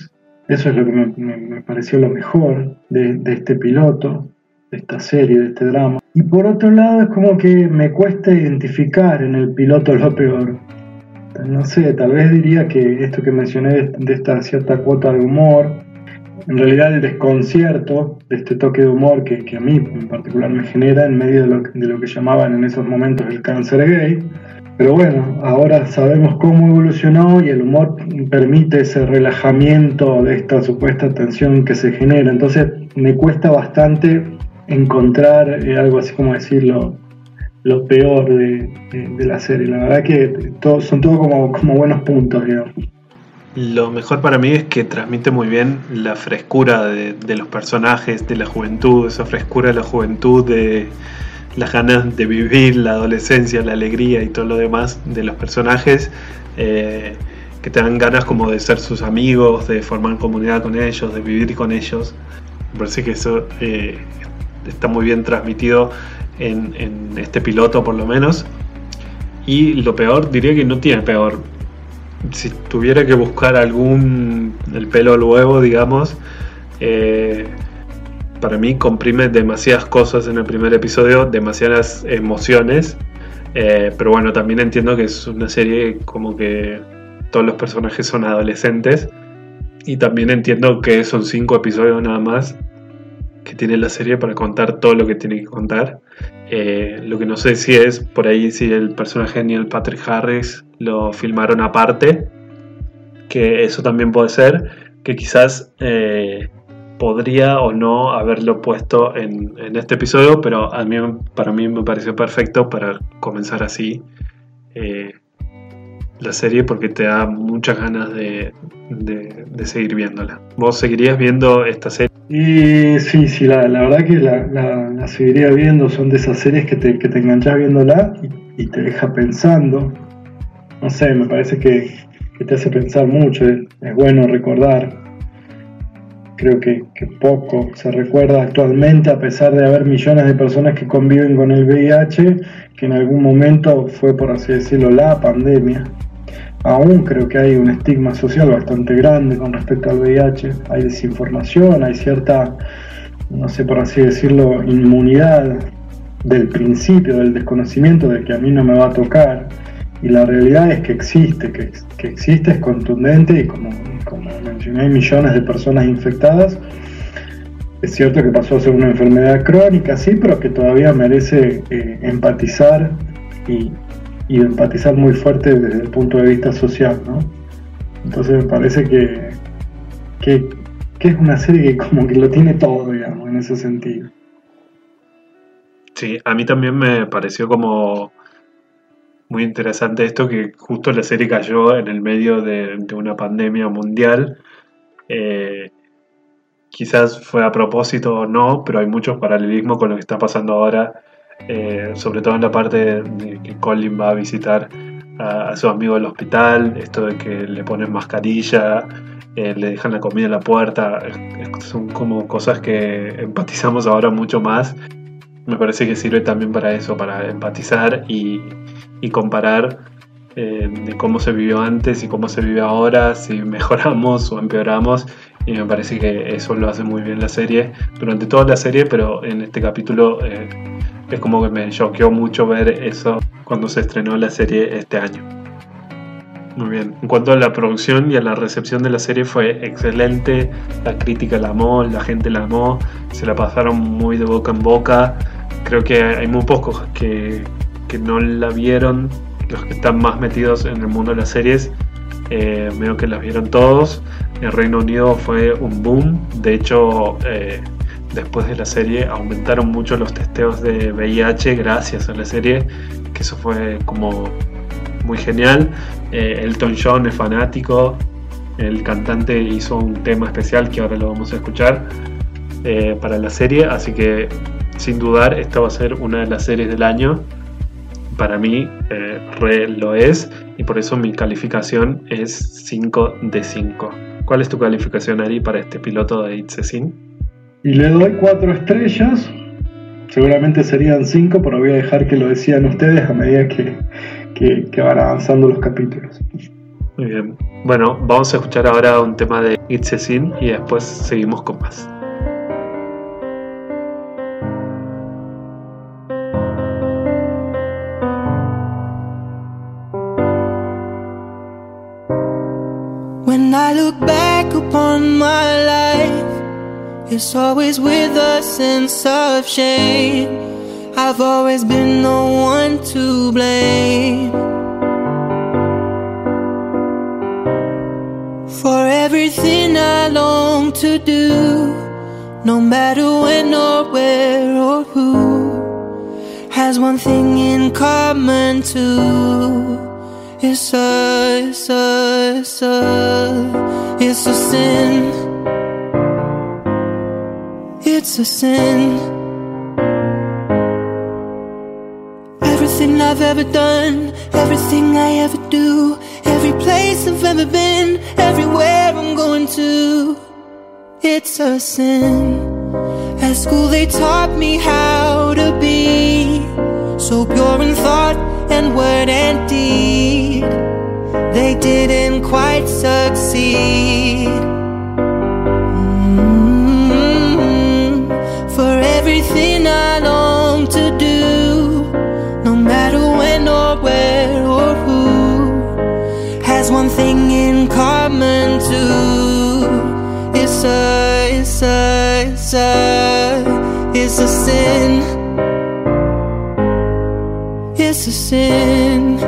Eso es lo que me pareció lo mejor de este piloto, de esta serie, de este drama. Y por otro lado es como que me cuesta identificar en el piloto lo peor. No sé, tal vez diría que esto que mencioné de esta cierta cuota de humor, en realidad el desconcierto de este toque de humor que a mí en particular me genera en medio de lo que llamaban en esos momentos el cáncer gay. Pero bueno, ahora sabemos cómo evolucionó y el humor permite ese relajamiento de esta supuesta tensión que se genera. Entonces me cuesta bastante encontrar algo así como decirlo, lo peor de la serie. La verdad que son todos como buenos puntos, digamos. Lo mejor para mí es que transmite muy bien la frescura de los personajes, de la juventud, esa frescura de la juventud, de las ganas de vivir, la adolescencia, la alegría y todo lo demás de los personajes, que te dan ganas como de ser sus amigos, de formar comunidad con ellos, de vivir con ellos. Me parece que eso está muy bien transmitido en este piloto por lo menos. Y lo peor, diría que no tiene peor. Si tuviera que buscar el pelo al huevo, digamos, para mí comprime demasiadas cosas en el primer episodio, demasiadas emociones, pero bueno, también entiendo que es una serie como que todos los personajes son adolescentes, y también entiendo que son 5 episodios nada más que tiene la serie para contar todo lo que tiene que contar. Lo que no sé si es por ahí si el personaje de Neil Patrick Harris lo filmaron aparte, que eso también puede ser, que quizás podría o no haberlo puesto en este episodio, pero para mí me pareció perfecto para comenzar así la serie, porque te da muchas ganas de seguir viéndola. ¿Vos seguirías viendo esta serie? Y sí, la verdad que la seguiría viendo. Son de esas series que te enganchás viéndola y te deja pensando. No sé, me parece que te hace pensar mucho. Es bueno recordar. Creo que poco se recuerda actualmente, a pesar de haber millones de personas que conviven con el VIH, que en algún momento fue, por así decirlo, la pandemia. Aún creo que hay un estigma social bastante grande con respecto al VIH. Hay desinformación, hay cierta, no sé, por así decirlo, inmunidad del principio, del desconocimiento de que a mí no me va a tocar. Y la realidad es que existe, es contundente, y como mencioné, hay millones de personas infectadas. Es cierto que pasó a ser una enfermedad crónica, sí, pero que todavía merece empatizar y empatizar muy fuerte desde el punto de vista social, ¿no? Entonces me parece que es una serie que como que lo tiene todo, digamos, en ese sentido. Sí, a mí también me pareció como muy interesante esto, que justo la serie cayó en el medio de una pandemia mundial. Quizás fue a propósito o no, pero hay muchos paralelismos con lo que está pasando ahora, sobre todo en la parte de que Colin va a visitar a su amigo del hospital, esto de que le ponen mascarilla, le dejan la comida en la puerta, son como cosas que empatizamos ahora mucho más. Me parece que sirve también para eso, para empatizar y comparar de cómo se vivió antes y cómo se vive ahora, si mejoramos o empeoramos, y me parece que eso lo hace muy bien la serie durante toda la serie, pero en este capítulo es como que me choqueó mucho ver eso cuando se estrenó la serie este año. Muy bien. En cuanto a la producción y a la recepción de la serie, fue excelente. La crítica la amó, la gente la amó, se la pasaron muy de boca en boca. Creo que hay muy pocos que no la vieron. Los que están más metidos en el mundo de las series, veo que las vieron todos. En Reino Unido fue un boom. De hecho, después de la serie aumentaron mucho los testeos de VIH gracias a la serie, que eso fue como muy genial. Elton John es fanático. El cantante hizo un tema especial que ahora lo vamos a escuchar para la serie, así que sin dudar esta va a ser una de las series del año. Para mí lo es, y por eso mi calificación es 5 de 5. ¿Cuál es tu calificación, Ari, para este piloto de It's a Sin? Y le doy 4 estrellas. Seguramente serían 5, pero voy a dejar que lo decían ustedes a medida que van avanzando los capítulos. Muy bien. Bueno, vamos a escuchar ahora un tema de It's a Sin y después seguimos con más. When I look back upon my life, it's always with a sense of shame. I've always been the one to blame for everything I long to do, no matter when or where or who, has one thing in common too. It's a sin. It's a sin. Everything I've ever done, everything I ever do, every place I've ever been, everywhere I'm going to, it's a sin. At school they taught me how to be so pure in thought and word and deed. They didn't quite succeed. For everything I long to do, no matter when or where or who, has one thing in common too. It's a sin. It's a sin.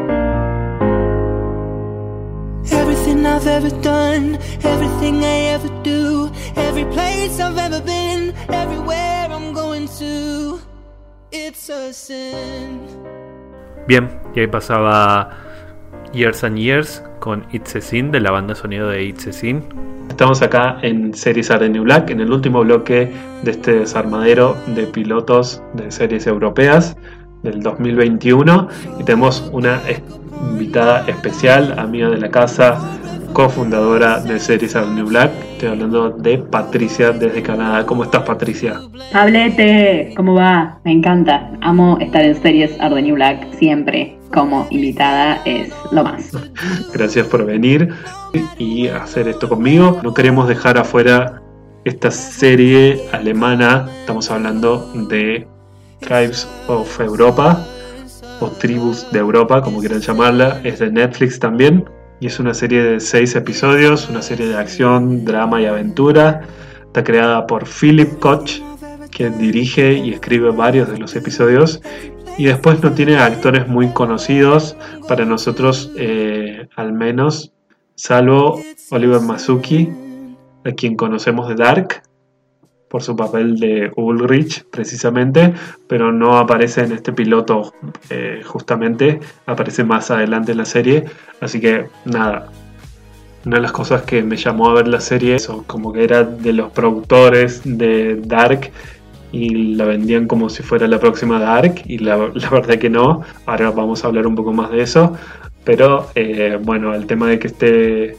Everything I've ever done, everything I ever do, every place I've ever been, everywhere I'm going to, it's a sin. Bien, y ahí pasaba Years and Years con It's a Sin, de la banda sonido de It's a Sin. Estamos acá en Series Are the New Black, en el último bloque de este desarmadero de pilotos de series europeas del 2021, y tenemos una invitada especial, amiga de la casa, cofundadora de Series Are the New Black. Estoy hablando de Patricia desde Canadá. ¿Cómo estás, Patricia? Pablete, ¿cómo va? Me encanta. Amo estar en Series Are the New Black siempre. Como invitada es lo más. Gracias por venir y hacer esto conmigo. No queremos dejar afuera esta serie alemana. Estamos hablando de Tribes of Europa o Tribus de Europa, como quieran llamarla. Es de Netflix también y es una serie de 6 episodios, una serie de acción, drama y aventura. Está creada por Philip Koch, quien dirige y escribe varios de los episodios, y después no tiene actores muy conocidos para nosotros, al menos, salvo Oliver Masucci, a quien conocemos de Dark por su papel de Ulrich precisamente, pero no aparece en este piloto, justamente aparece más adelante en la serie. Así que nada, una de las cosas que me llamó a ver la serie, eso, como que era de los productores de Dark y la vendían como si fuera la próxima Dark, y la verdad que no. Ahora vamos a hablar un poco más de eso, pero bueno, el tema de que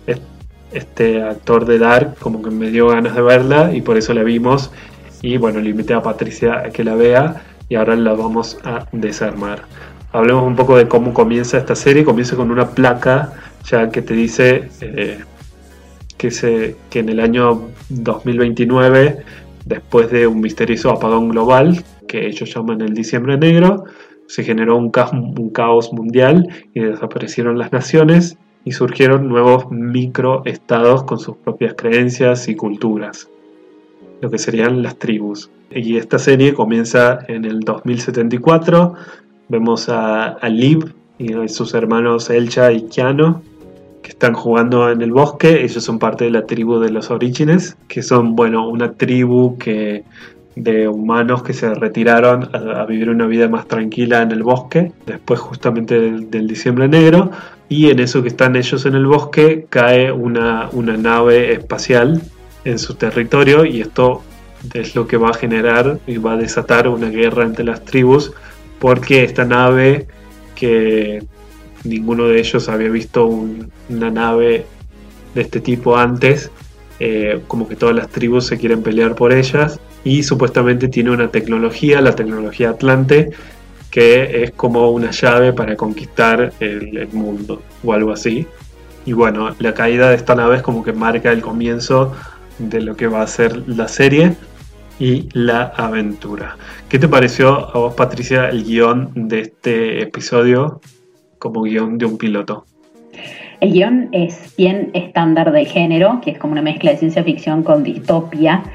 este actor de Dark como que me dio ganas de verla y por eso la vimos, y bueno, le invité a Patricia a que la vea y ahora la vamos a desarmar. Hablemos un poco de cómo comienza esta serie. Comienza con una placa ya que te dice que en el año 2029, después de un misterioso apagón global que ellos llaman el Diciembre Negro, se generó un caos mundial y desaparecieron las naciones y surgieron nuevos microestados con sus propias creencias y culturas, lo que serían las tribus. Y esta serie comienza en el 2074. Vemos a Liv y a sus hermanos Elcha y Keanu, que están jugando en el bosque. Ellos son parte de la tribu de los Orígenes, que son, bueno, una tribu de humanos que se retiraron a vivir una vida más tranquila en el bosque, después justamente del Diciembre Negro. Y en eso que están ellos en el bosque, cae una nave espacial en su territorio, y esto es lo que va a generar y va a desatar una guerra entre las tribus, porque esta nave, que ninguno de ellos había visto una nave de este tipo antes, como que todas las tribus se quieren pelear por ellas, y supuestamente tiene una tecnología, la tecnología Atlante, que es como una llave para conquistar el mundo o algo así. Y bueno, la caída de esta nave es como que marca el comienzo de lo que va a ser la serie y la aventura. ¿Qué te pareció a vos, Patricia, el guión de este episodio como guión de un piloto? El guión es bien estándar del género, que es como una mezcla de ciencia ficción con distopia,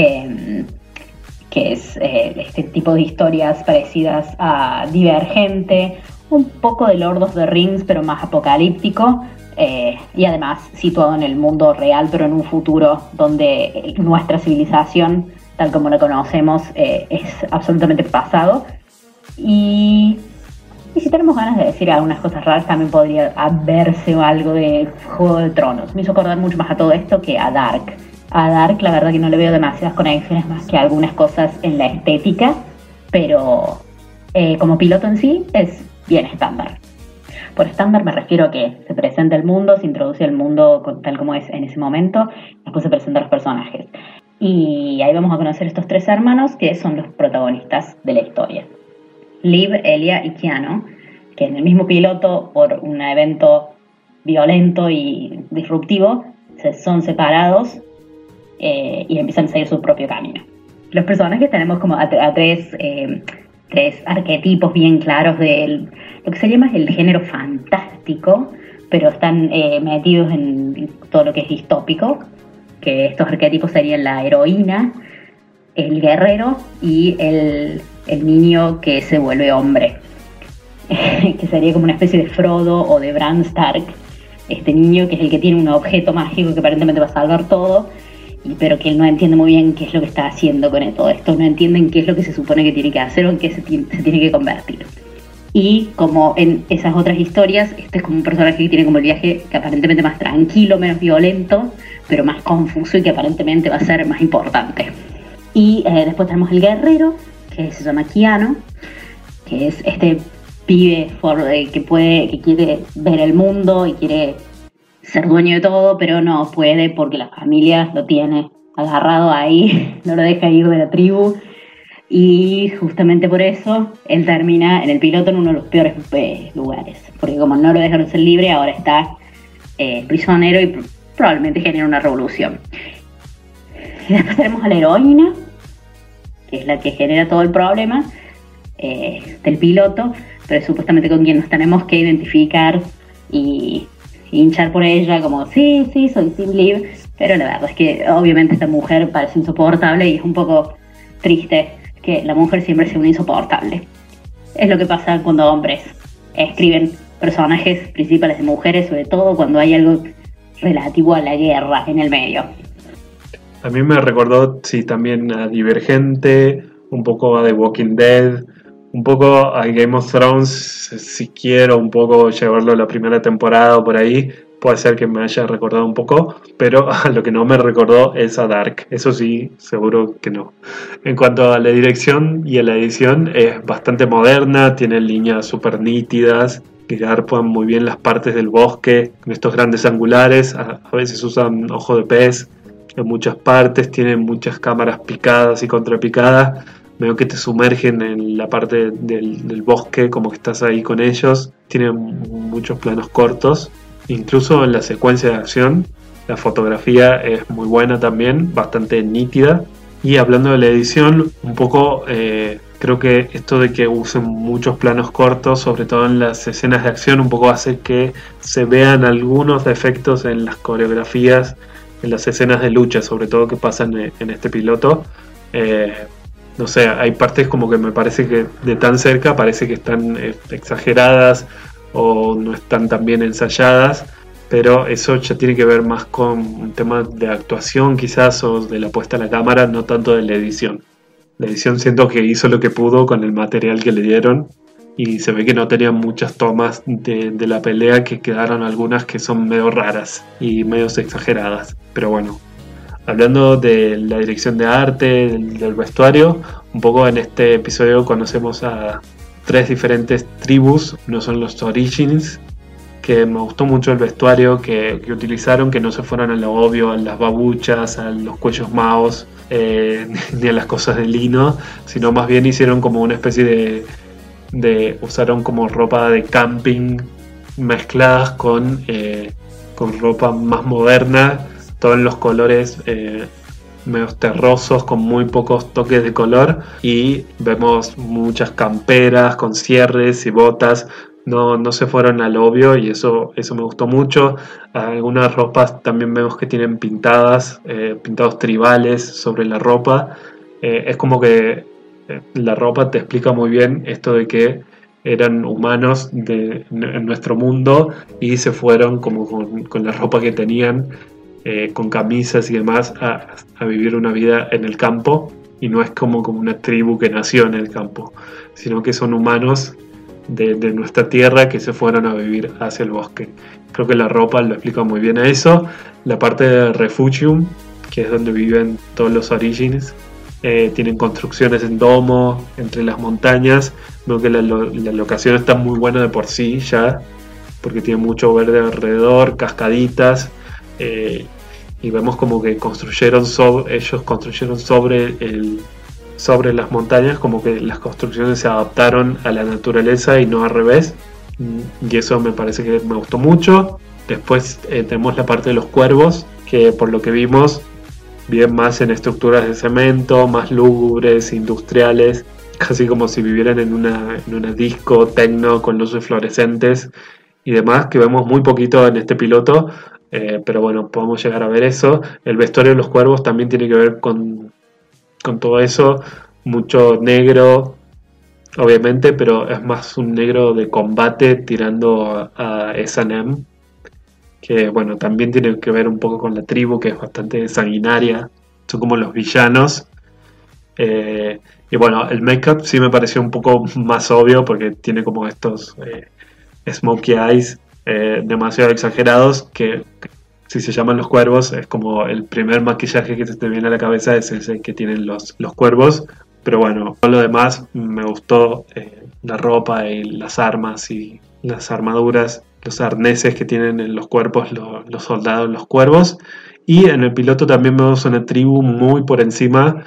que es este tipo de historias parecidas a Divergente, un poco de Lord of the Rings, pero más apocalíptico, y además situado en el mundo real, pero en un futuro donde nuestra civilización, tal como la conocemos, es absolutamente pasado. Y si tenemos ganas de decir algunas cosas raras, también podría verse algo de Juego de Tronos. Me hizo acordar mucho más a todo esto que a Dark. A Dark la verdad que no le veo demasiadas conexiones más que algunas cosas en la estética, pero como piloto en sí es bien estándar. Por estándar me refiero a que se presenta el mundo, se introduce el mundo tal como es en ese momento, después se presentan los personajes. Y ahí vamos a conocer estos 3 hermanos que son los protagonistas de la historia. Liv, Elia y Keanu, que en el mismo piloto, por un evento violento y disruptivo, son separados y empiezan a seguir su propio camino. Los personajes tenemos como a 3 arquetipos bien claros de lo que se llama el género fantástico, pero están metidos en todo lo que es distópico, que estos arquetipos serían la heroína, el guerrero y el niño que se vuelve hombre, que sería como una especie de Frodo o de Bran Stark, este niño que es el que tiene un objeto mágico que aparentemente va a salvar todo, pero que él no entiende muy bien qué es lo que está haciendo con todo esto, no entienden qué es lo que se supone que tiene que hacer o en qué se tiene que convertir. Y como en esas otras historias, este es como un personaje que tiene como el viaje que aparentemente más tranquilo, menos violento, pero más confuso y que aparentemente va a ser más importante. Y después tenemos el guerrero, que se llama Keanu, que es este pibe que quiere ver el mundo y quiere ser dueño de todo, pero no puede porque la familia lo tiene agarrado ahí, no lo deja ir de la tribu. Y justamente por eso él termina en el piloto en uno de los peores lugares, porque como no lo dejaron ser libre, ahora está prisionero y probablemente genera una revolución. Y después tenemos a la heroína, que es la que genera todo el problema del piloto, pero supuestamente con quien nos tenemos que identificar y hinchar por ella, como sí, soy Team Liv, pero la verdad es que obviamente esta mujer parece insoportable y es un poco triste que la mujer siempre sea una insoportable. Es lo que pasa cuando hombres escriben personajes principales de mujeres, sobre todo cuando hay algo relativo a la guerra en el medio. A mí me recordó, sí, también a Divergente, un poco a The Walking Dead, un poco a Game of Thrones, si quiero un poco llevarlo a la primera temporada o por ahí, puede ser que me haya recordado un poco, pero a lo que no me recordó es a Dark, eso sí, seguro que no. En cuanto a la dirección y a la edición, es bastante moderna, tiene líneas súper nítidas, que garpan muy bien las partes del bosque, con estos grandes angulares, a veces usan ojo de pez en muchas partes, tienen muchas cámaras picadas y contrapicadas, veo que te sumergen en la parte del bosque, como que estás ahí con ellos, tienen muchos planos cortos, incluso en la secuencia de acción, la fotografía es muy buena también, bastante nítida. Y hablando de la edición, un poco creo que esto de que usen muchos planos cortos, sobre todo en las escenas de acción, un poco hace que se vean algunos defectos en las coreografías, en las escenas de lucha, sobre todo que pasan en este piloto. No sé, hay partes como que me parece que de tan cerca parece que están exageradas o no están tan bien ensayadas, pero eso ya tiene que ver más con un tema de actuación quizás o de la puesta a la cámara, no tanto de la edición. La edición siento que hizo lo que pudo con el material que le dieron y se ve que no tenían muchas tomas de la pelea, que quedaron algunas que son medio raras y medio exageradas, pero bueno. Hablando de la dirección de arte, del vestuario, un poco en este episodio conocemos a 3 diferentes tribus. Uno son los Origins, que me gustó mucho el vestuario que utilizaron, que no se fueron a lo obvio, a las babuchas, a los cuellos maos, ni a las cosas de lino, sino más bien hicieron como una especie usaron como ropa de camping mezcladas con con ropa más moderna, todos en los colores medio terrosos, con muy pocos toques de color, y vemos muchas camperas con cierres y botas. No se fueron al obvio, y eso me gustó mucho. Algunas ropas también vemos que tienen pintados tribales sobre la ropa. Es como que la ropa te explica muy bien esto de que eran humanos en nuestro mundo y se fueron como con la ropa que tenían, con camisas y demás, a vivir una vida en el campo, y no es como una tribu que nació en el campo, sino que son humanos de nuestra tierra que se fueron a vivir hacia el bosque. Creo que la ropa lo explica muy bien a eso. La parte de Refugium, que es donde viven todos los Origins, tienen construcciones en domo entre las montañas. Veo que la locación está muy buena de por sí ya, porque tiene mucho verde alrededor, cascaditas, y vemos como que ellos construyeron sobre las montañas, como que las construcciones se adaptaron a la naturaleza y no al revés, y eso me parece que me gustó mucho. Después tenemos la parte de los cuervos, que por lo que vimos viven más en estructuras de cemento, más lúgubres, industriales, casi como si vivieran en una disco techno con luces fluorescentes y demás, que vemos muy poquito en este piloto, pero bueno, podemos llegar a ver eso. El vestuario de los cuervos también tiene que ver con todo eso, mucho negro obviamente, pero es más un negro de combate tirando a S&M, que bueno, también tiene que ver un poco con la tribu, que es bastante sanguinaria, son como los villanos. Y bueno, el make-up sí me pareció un poco más obvio, porque tiene como estos smokey eyes demasiado exagerados, que si se llaman los cuervos, es como el primer maquillaje que se te viene a la cabeza, es ese que tienen los cuervos. Pero bueno, todo lo demás me gustó, la ropa y las armas y las armaduras, los arneses que tienen en los cuerpos los soldados, los cuervos. Y en el piloto también vemos una tribu muy por encima,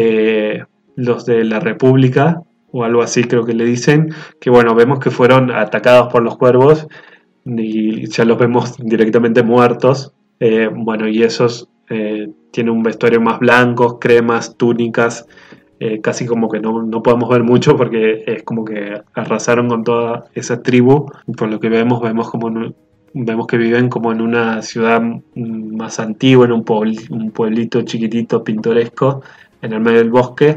los de la República, o algo así creo que le dicen, que bueno, vemos que fueron atacados por los cuervos y ya los vemos directamente muertos. Bueno, y esos tienen un vestuario más blanco, cremas, túnicas, casi como que no podemos ver mucho, porque es como que arrasaron con toda esa tribu. Por lo que vemos que viven como en una ciudad más antigua, en un pueblito chiquitito, pintoresco, en el medio del bosque,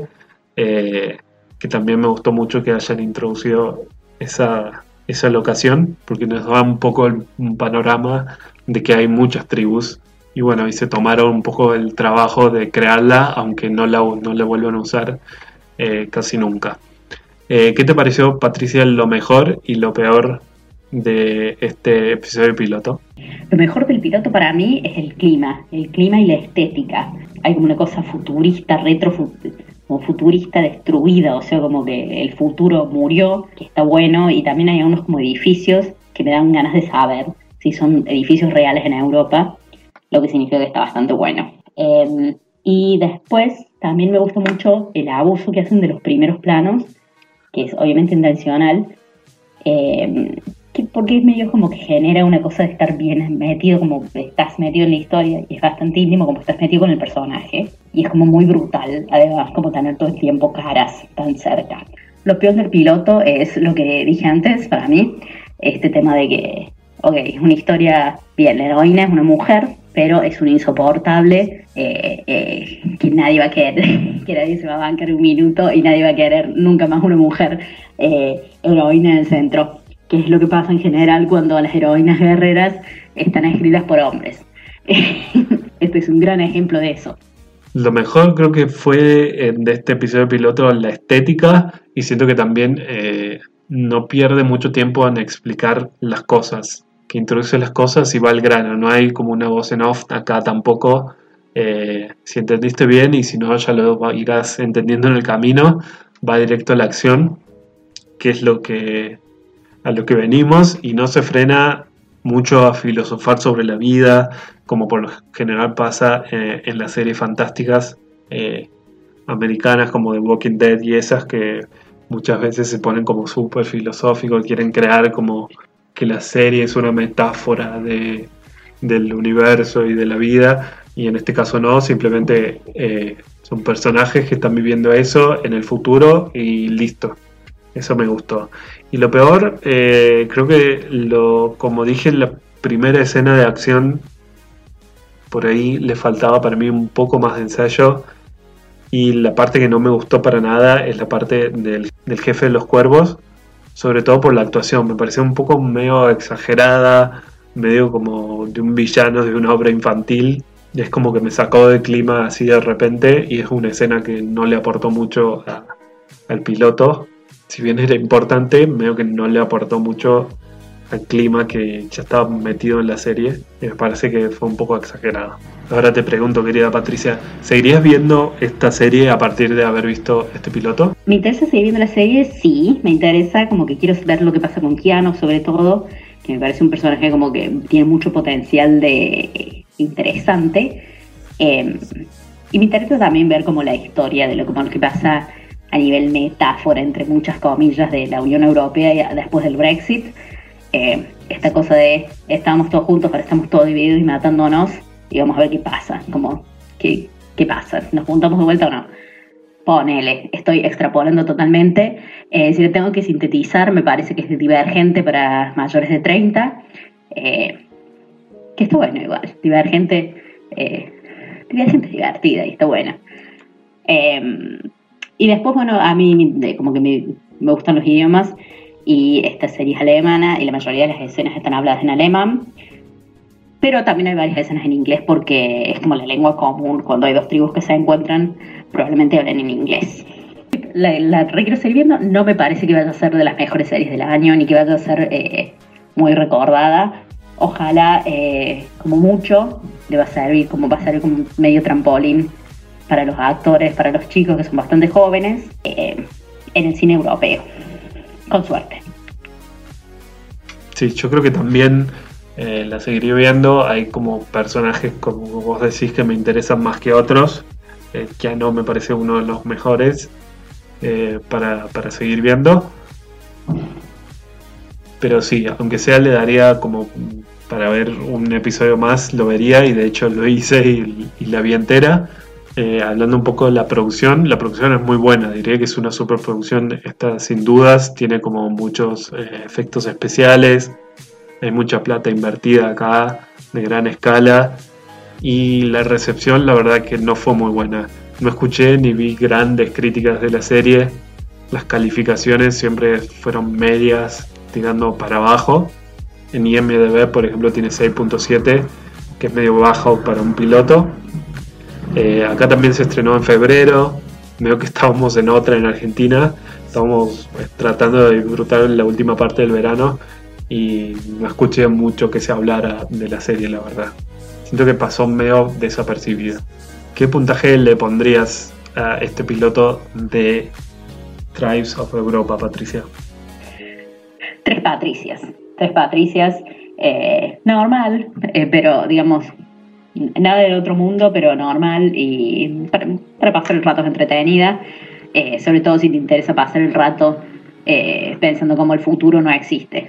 que también me gustó mucho que hayan introducido esa locación, porque nos da un poco un panorama de que hay muchas tribus, y bueno, y se tomaron un poco el trabajo de crearla, aunque no la vuelvan a usar casi nunca. ¿Qué te pareció, Patricia, lo mejor y lo peor de este episodio piloto? Lo mejor del piloto para mí es el clima y la estética. Hay como una cosa futurista, como futurista destruida, o sea, como que el futuro murió, que está bueno, y también hay unos como edificios que me dan ganas de saber si son edificios reales en Europa, lo que significa que está bastante bueno. Y después también me gusta mucho el abuso que hacen de los primeros planos, que es obviamente intencional, porque es medio como que genera una cosa de estar bien metido, como estás metido en la historia, y es bastante íntimo, como estás metido con el personaje, y es como muy brutal, además, como tener todo el tiempo caras tan cerca. Lo peor del piloto es lo que dije antes, para mí, este tema de que, ok, es una historia, bien, la heroína es una mujer, pero es un insoportable, que nadie va a querer, que nadie se va a bancar un minuto, y nadie va a querer nunca más una mujer heroína en el centro, que es lo que pasa en general cuando las heroínas guerreras están escritas por hombres. Este es un gran ejemplo de eso. Lo mejor creo que fue de este episodio piloto la estética, y siento que también no pierde mucho tiempo en explicar las cosas, que introduce las cosas y va al grano, no hay como una voz en off acá tampoco. Si entendiste bien, y si no ya lo irás entendiendo en el camino, va directo a la acción, que es a lo que venimos, y no se frena mucho a filosofar sobre la vida, como por lo general pasa en las series fantásticas americanas como The Walking Dead y esas, que muchas veces se ponen como súper filosóficos, quieren crear como que la serie es una metáfora de del universo y de la vida, y en este caso no, simplemente son personajes que están viviendo eso en el futuro y listo. Eso me gustó. Y lo peor, creo que como dije en la primera escena de acción, por ahí le faltaba para mí un poco más de ensayo. Y la parte que no me gustó para nada es la parte del jefe de los cuervos, sobre todo por la actuación. Me pareció un poco medio exagerada, medio como de un villano de una obra infantil. Y es como que me sacó del clima así de repente, y es una escena que no le aportó mucho al piloto. Si bien era importante, medio que no le aportó mucho al clima que ya estaba metido en la serie, y me parece que fue un poco exagerado. Ahora te pregunto, querida Patricia, ¿seguirías viendo esta serie a partir de haber visto este piloto? ¿Me interesa seguir viendo la serie? Sí, me interesa, como que quiero ver lo que pasa con Keanu, sobre todo, que me parece un personaje como que tiene mucho potencial de interesante, y me interesa también ver como la historia de lo que pasa a nivel metáfora, entre muchas comillas, de la Unión Europea y después del Brexit. Esta cosa de estábamos todos juntos, ahora estamos todos divididos y matándonos, y vamos a ver qué pasa, como qué pasa, nos juntamos de vuelta o no. Ponele, estoy extrapolando totalmente. Si le tengo que sintetizar, me parece que es Divergente para mayores de 30, que está bueno igual, Divergente es divertida y está buena. Y después, bueno, a mí como que me gustan los idiomas, y esta serie es alemana y la mayoría de las escenas están habladas en alemán, pero también hay varias escenas en inglés porque es como la lengua común. Cuando hay dos tribus que se encuentran, probablemente hablen en inglés. La quiero seguir viendo. No me parece que vaya a ser de las mejores series del año, ni que vaya a ser muy recordada. Ojalá, como mucho, le va a servir como medio trampolín para los actores, para los chicos que son bastante jóvenes, en el cine europeo. Con suerte. Sí, yo creo que también la seguiré viendo. Hay como personajes, como vos decís, que me interesan más que otros. Keanu me parece uno de los mejores para seguir viendo. Pero sí, aunque sea, le daría como para ver un episodio más, lo vería, y de hecho lo hice y la vi entera. Hablando un poco de la producción es muy buena, diría que es una superproducción, esta sin dudas, tiene como muchos efectos especiales, hay mucha plata invertida acá, de gran escala, y la recepción la verdad que no fue muy buena. No escuché ni vi grandes críticas de la serie, las calificaciones siempre fueron medias, tirando para abajo. En IMDb, por ejemplo, tiene 6.7, que es medio bajo para un piloto. Acá también se estrenó en febrero. Veo que estábamos en otra en Argentina. Estábamos tratando de disfrutar la última parte del verano y no escuché mucho que se hablara de la serie, la verdad. Siento que pasó medio desapercibido. ¿Qué puntaje le pondrías a este piloto de Tribes of Europa, Patricia? 3 Patricias. Normal, pero digamos, nada del otro mundo, pero normal, y para pasar el rato es entretenida, sobre todo si te interesa pasar el rato pensando como el futuro no existe.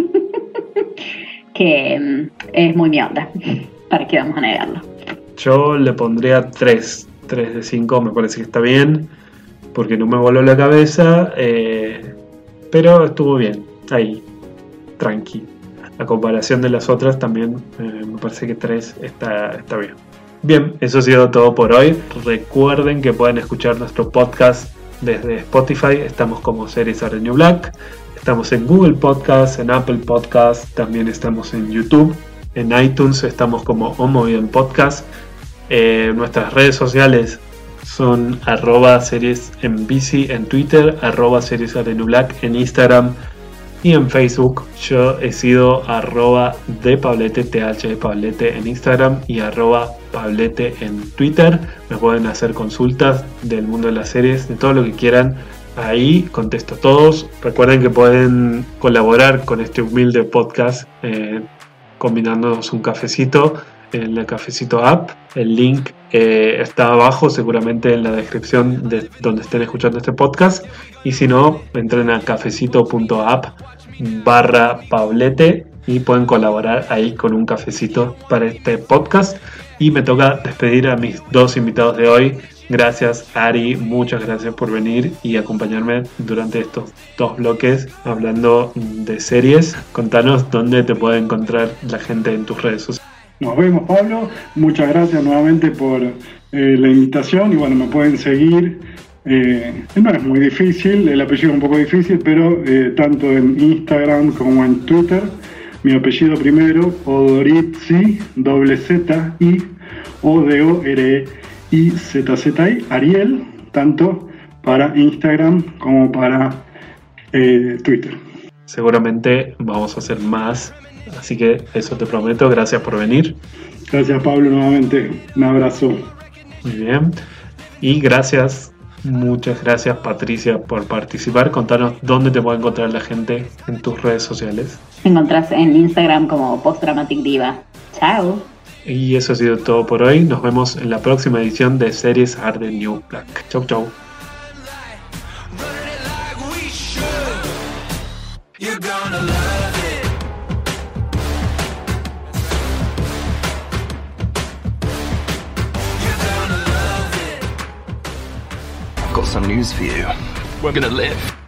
Que es muy mi onda, ¿para qué vamos a negarlo? Yo le pondría 3 de 5, me parece que está bien, porque no me voló la cabeza, pero estuvo bien, ahí, tranqui. A comparación de las otras también me parece que 3 está bien. Bien, eso ha sido todo por hoy. Recuerden que pueden escuchar nuestro podcast desde Spotify. Estamos como Series Are the New Black. Estamos en Google Podcast, en Apple Podcast. También estamos en YouTube. En iTunes estamos como Homo Bien Podcast. Nuestras redes sociales son @series en bici en Twitter, @series Are the New Black en Instagram. Y en Facebook yo he sido @depablete, THDepablete en Instagram, y @pablete en Twitter. Me pueden hacer consultas del mundo de las series, de todo lo que quieran. Ahí contesto a todos. Recuerden que pueden colaborar con este humilde podcast combinándonos un cafecito en la Cafecito App. El link está abajo, seguramente en la descripción de donde estén escuchando este podcast. Y si no, entren a cafecito.app/Pablete y pueden colaborar ahí con un cafecito para este podcast. Y me toca despedir a mis dos invitados de hoy. Gracias, Ari, muchas gracias por venir y acompañarme durante estos 2 bloques hablando de series. Contanos dónde te puede encontrar la gente en tus redes sociales. Nos vemos, Pablo. Muchas gracias nuevamente por la invitación. Y bueno, me pueden seguir. No es muy difícil, el apellido es un poco difícil, pero tanto en Instagram como en Twitter. Mi apellido primero, Odorizzi, Z-I, O-D-O-R-E-I-Z-Z-I, Ariel, tanto para Instagram como para Twitter. Seguramente vamos a hacer más, así que eso te prometo. Gracias por venir. Gracias, Pablo, nuevamente. Un abrazo. Muy bien. Y gracias, muchas gracias, Patricia, por participar. Contanos dónde te puede encontrar la gente en tus redes sociales. Me encontrás en Instagram como Postdramatic Diva. Chao. Y eso ha sido todo por hoy. Nos vemos en la próxima edición de Series Are the New Black. Chau, chau. Got some news for you. We're gonna live.